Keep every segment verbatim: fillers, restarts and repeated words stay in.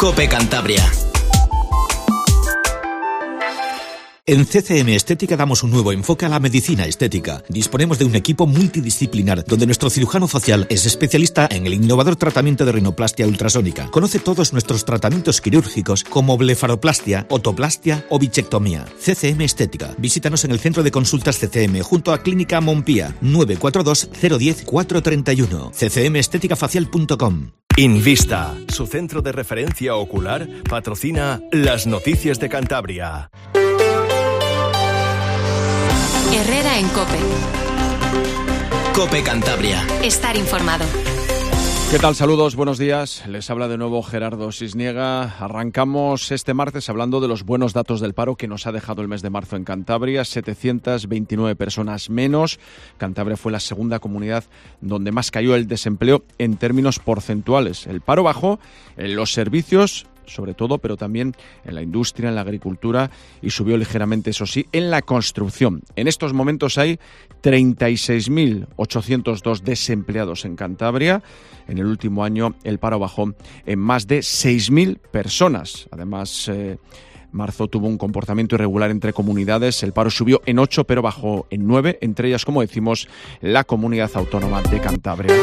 COPE Cantabria. En C C M Estética damos un nuevo enfoque a la medicina estética. Disponemos de un equipo multidisciplinar donde nuestro cirujano facial es especialista en el innovador tratamiento de rinoplastia ultrasónica. Conoce todos nuestros tratamientos quirúrgicos como blefaroplastia, otoplastia o bichectomía. C C M Estética. Visítanos en el centro de consultas C C M junto a Clínica Montpía, nueve cuatro dos cero uno cero cuatro tres uno. c c m estética facial punto com. Invista, su centro de referencia ocular, patrocina las noticias de Cantabria. Herrera en COPE. COPE Cantabria. Estar informado. ¿Qué tal? Saludos, buenos días. Les habla de nuevo Gerardo Sisniega. Arrancamos este martes hablando de los buenos datos del paro que nos ha dejado el mes de marzo en Cantabria. setecientas veintinueve personas menos. Cantabria fue la segunda comunidad donde más cayó el desempleo en términos porcentuales. El paro bajó en los servicios, sobre todo, pero también en la industria, en la agricultura, y subió ligeramente, eso sí, en la construcción. En estos momentos hay treinta y seis mil ochocientos dos desempleados en Cantabria. En el último año el paro bajó en más de seis mil personas. Además, eh, marzo tuvo un comportamiento irregular entre comunidades. El paro subió en ocho, pero bajó en nueve, entre ellas, como decimos, la comunidad autónoma de Cantabria.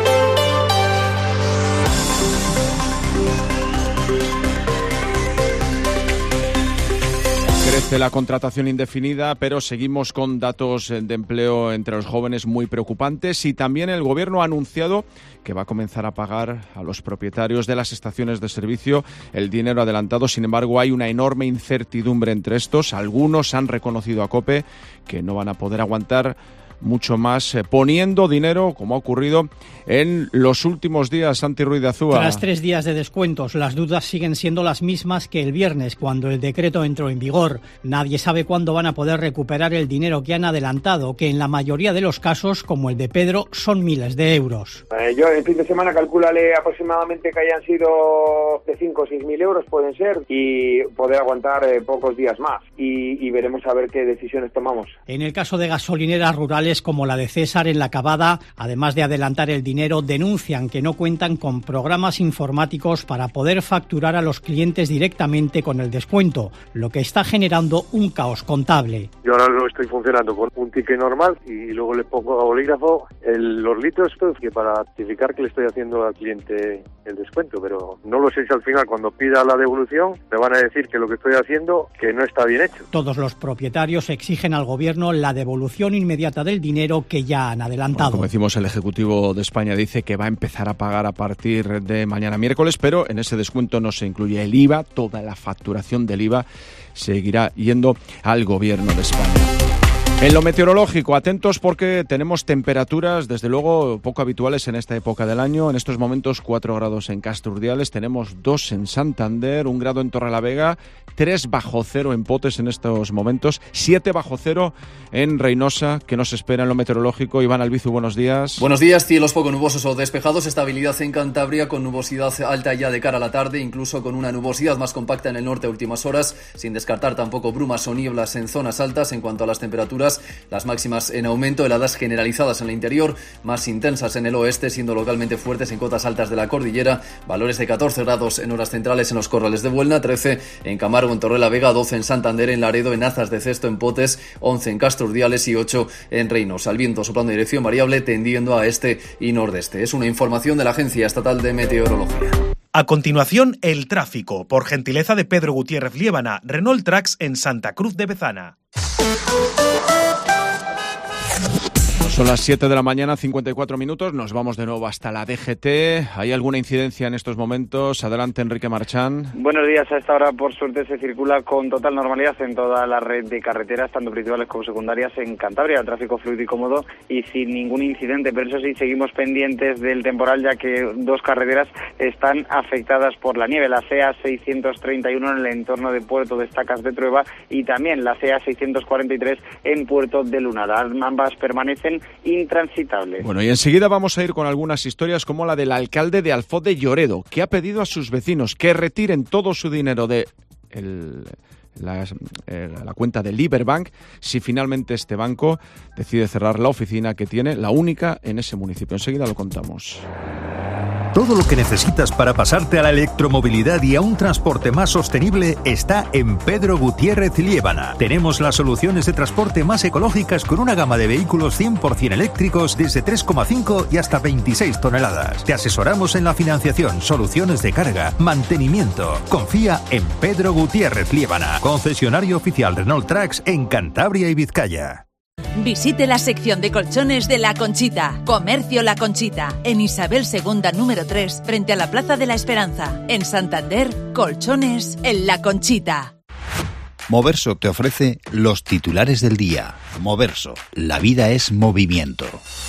Crece la contratación indefinida, pero seguimos con datos de empleo entre los jóvenes muy preocupantes, y también el Gobierno ha anunciado que va a comenzar a pagar a los propietarios de las estaciones de servicio el dinero adelantado. Sin embargo, hay una enorme incertidumbre entre estos. Algunos han reconocido a COPE que no van a poder aguantar mucho más eh, poniendo dinero, como ha ocurrido en los últimos días. Santi Ruiz de Azúa. Tras tres días de descuentos, las dudas siguen siendo las mismas que el viernes, cuando el decreto entró en vigor. Nadie sabe cuándo van a poder recuperar el dinero que han adelantado, que en la mayoría de los casos, como el de Pedro, son miles de euros. Eh, yo el fin de semana calcúlale aproximadamente que hayan sido de cinco o seis mil euros, pueden ser, y poder aguantar eh, pocos días más. Y, y veremos a ver qué decisiones tomamos. En el caso de gasolineras rurales como la de César en La Cavada, además de adelantar el dinero, denuncian que no cuentan con programas informáticos para poder facturar a los clientes directamente con el descuento, lo que está generando un caos contable. Yo ahora lo estoy funcionando con un ticket normal y luego le pongo a bolígrafo el, los litros que para certificar que le estoy haciendo al cliente el descuento, pero no lo sé si al final, cuando pida la devolución, me van a decir que lo que estoy haciendo que no está bien hecho. Todos los propietarios exigen al Gobierno la devolución inmediata del dinero que ya han adelantado. Bueno, como decimos, el Ejecutivo de España dice que va a empezar a pagar a partir de mañana miércoles, pero en ese descuento no se incluye el I V A. Toda la facturación del I V A seguirá yendo al Gobierno de España. En lo meteorológico, atentos porque tenemos temperaturas, desde luego, poco habituales en esta época del año. En estos momentos, cuatro grados en Casturdiales, tenemos dos en Santander, un grado en Torrelavega, tres bajo cero en Potes en estos momentos, siete bajo cero en Reynosa. ¿Qué nos espera en lo meteorológico? Iván Albizu, buenos días. Buenos días, cielos poco nubosos o despejados, estabilidad en Cantabria con nubosidad alta ya de cara a la tarde, incluso con una nubosidad más compacta en el norte a últimas horas, sin descartar tampoco brumas o nieblas en zonas altas. En cuanto a las temperaturas, las máximas en aumento, heladas generalizadas en el interior, más intensas en el oeste, siendo localmente fuertes en cotas altas de la cordillera, valores de catorce grados en horas centrales en los corrales de Buelna, trece en Camargo, en Torrelavega, doce en Santander, en Laredo, en Azas de Cesto, en Potes, once en Casturdiales y ocho en Reynosa. El viento soplando en dirección variable, tendiendo a este y nordeste. Es una información de la Agencia Estatal de Meteorología. A continuación, el tráfico, por gentileza de Pedro Gutiérrez Liébana, Renault Trax en Santa Cruz de Bezana. Son las siete de la mañana, cincuenta y cuatro minutos. Nos vamos de nuevo hasta la D G T. ¿Hay alguna incidencia en estos momentos? Adelante, Enrique Marchán. Buenos días. A esta hora, por suerte, se circula con total normalidad en toda la red de carreteras, tanto principales como secundarias, en Cantabria. El tráfico fluido y cómodo y sin ningún incidente. Pero eso sí, seguimos pendientes del temporal, ya que dos carreteras están afectadas por la nieve. La C A seiscientos treinta y uno en el entorno de Puerto de Estacas de Trueba y también la C A seiscientos cuarenta y tres en Puerto de Lunada. Ambas permanecen intransitables. Bueno, y enseguida vamos a ir con algunas historias como la del alcalde de Alfoz de Lloredo, que ha pedido a sus vecinos que retiren todo su dinero de el, la, eh, la cuenta de Liberbank si finalmente este banco decide cerrar la oficina que tiene, la única en ese municipio. Enseguida lo contamos. Todo lo que necesitas para pasarte a la electromovilidad y a un transporte más sostenible está en Pedro Gutiérrez Liébana. Tenemos las soluciones de transporte más ecológicas con una gama de vehículos cien por ciento eléctricos desde tres coma cinco y hasta veintiséis toneladas. Te asesoramos en la financiación, soluciones de carga, mantenimiento. Confía en Pedro Gutiérrez Liébana, concesionario oficial Renault Trucks en Cantabria y Vizcaya. Visite la sección de colchones de La Conchita. Comercio La Conchita. En Isabel segunda número tres, frente a la Plaza de la Esperanza. En Santander, colchones en La Conchita. Moverso te ofrece los titulares del día. Moverso. La vida es movimiento.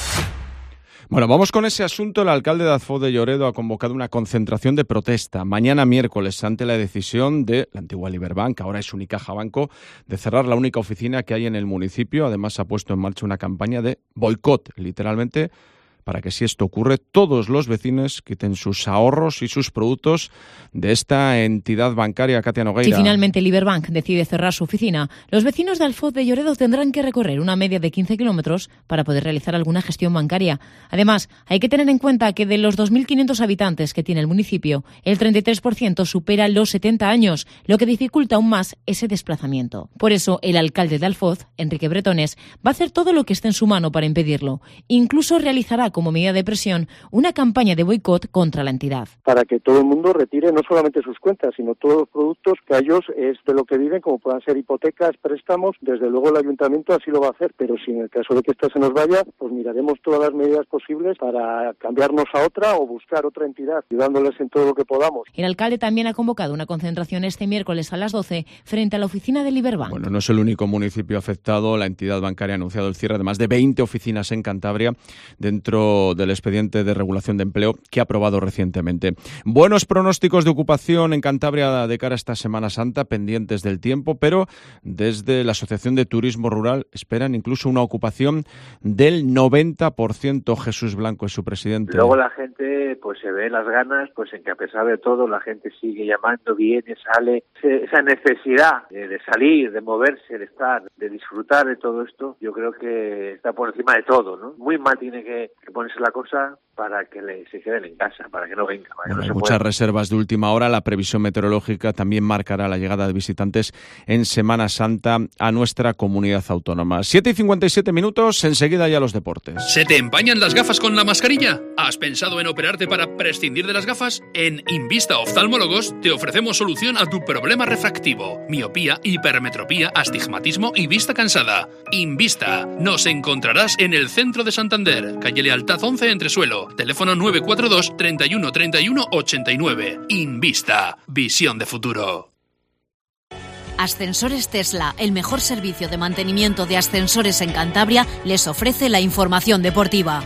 Bueno, vamos con ese asunto. El alcalde de Azfoz de Lloredo ha convocado una concentración de protesta mañana miércoles ante la decisión de la antigua Liberbank, ahora es Unicaja Banco, de cerrar la única oficina que hay en el municipio. Además, ha puesto en marcha una campaña de boicot, literalmente, para que si esto ocurre, todos los vecinos quiten sus ahorros y sus productos de esta entidad bancaria. Katia Nogueira. Si finalmente Liberbank decide cerrar su oficina, los vecinos de Alfoz de Lloredo tendrán que recorrer una media de quince kilómetros para poder realizar alguna gestión bancaria. Además, hay que tener en cuenta que de los dos mil quinientos habitantes que tiene el municipio, el treinta y tres por ciento supera los setenta años, lo que dificulta aún más ese desplazamiento. Por eso, el alcalde de Alfoz, Enrique Bretones, va a hacer todo lo que esté en su mano para impedirlo. Incluso realizará como medida de presión una campaña de boicot contra la entidad. Para que todo el mundo retire no solamente sus cuentas, sino todos los productos que a ellos es de lo que viven, como puedan ser hipotecas, préstamos. Desde luego el ayuntamiento así lo va a hacer, pero si en el caso de que esta se nos vaya, pues miraremos todas las medidas posibles para cambiarnos a otra o buscar otra entidad, ayudándoles en todo lo que podamos. El alcalde también ha convocado una concentración este miércoles a las doce frente a la oficina de Liberbank. Bueno, no es el único municipio afectado. La entidad bancaria ha anunciado el cierre de más de veinte oficinas en Cantabria dentro del expediente de regulación de empleo que ha aprobado recientemente. Buenos pronósticos de ocupación en Cantabria de cara a esta Semana Santa, pendientes del tiempo, pero desde la Asociación de Turismo Rural esperan incluso una ocupación del noventa por ciento. Jesús Blanco es su presidente. Luego la gente pues se ve las ganas, pues en que a pesar de todo la gente sigue llamando, viene, sale. Esa necesidad de salir, de moverse, de estar, de disfrutar de todo esto, yo creo que está por encima de todo, ¿no? Muy mal tiene que, que ponerse la cosa para que le, se queden en casa, para que no vengan. Para que bueno, no hay se muchas muevan. reservas de última hora. La previsión meteorológica también marcará la llegada de visitantes en Semana Santa a nuestra comunidad autónoma. siete y cincuenta y siete minutos, enseguida ya los deportes. ¿Se te empañan las gafas con la mascarilla? ¿Has pensado en operarte para prescindir de las gafas? En Invista Oftalmólogos te ofrecemos solución a tu problema refractivo: miopía, hipermetropía, astigmatismo y vista cansada. Invista. Nos encontrarás en el centro de Santander, calle Lealtad once, Entresuelo. Teléfono nueve cuatro dos, treinta y uno, treinta y uno, ochenta y nueve. Invista. Visión de futuro. Ascensores Tesla, el mejor servicio de mantenimiento de ascensores en Cantabria, les ofrece la información deportiva.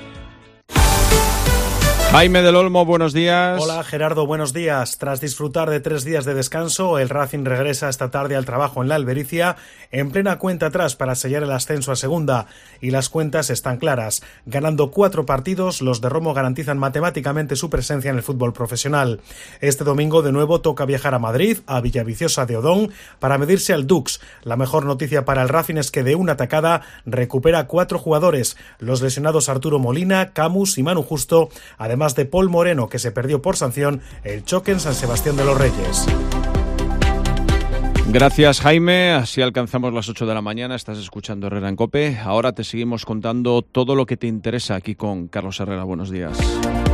Jaime del Olmo, buenos días. Hola Gerardo, buenos días. Tras disfrutar de tres días de descanso, el Racing regresa esta tarde al trabajo en la Albericia, en plena cuenta atrás para sellar el ascenso a segunda, y las cuentas están claras. Ganando cuatro partidos, los de Romo garantizan matemáticamente su presencia en el fútbol profesional. Este domingo de nuevo toca viajar a Madrid, a Villaviciosa de Odón, para medirse al Dux. La mejor noticia para el Racing es que de una atacada recupera cuatro jugadores, los lesionados Arturo Molina, Camus y Manu Justo, además de Paul Moreno, que se perdió por sanción el choque en San Sebastián de los Reyes. Gracias, Jaime. Así alcanzamos las ocho de la mañana. Estás escuchando Herrera en COPE. Ahora te seguimos contando todo lo que te interesa aquí con Carlos Herrera. Buenos días.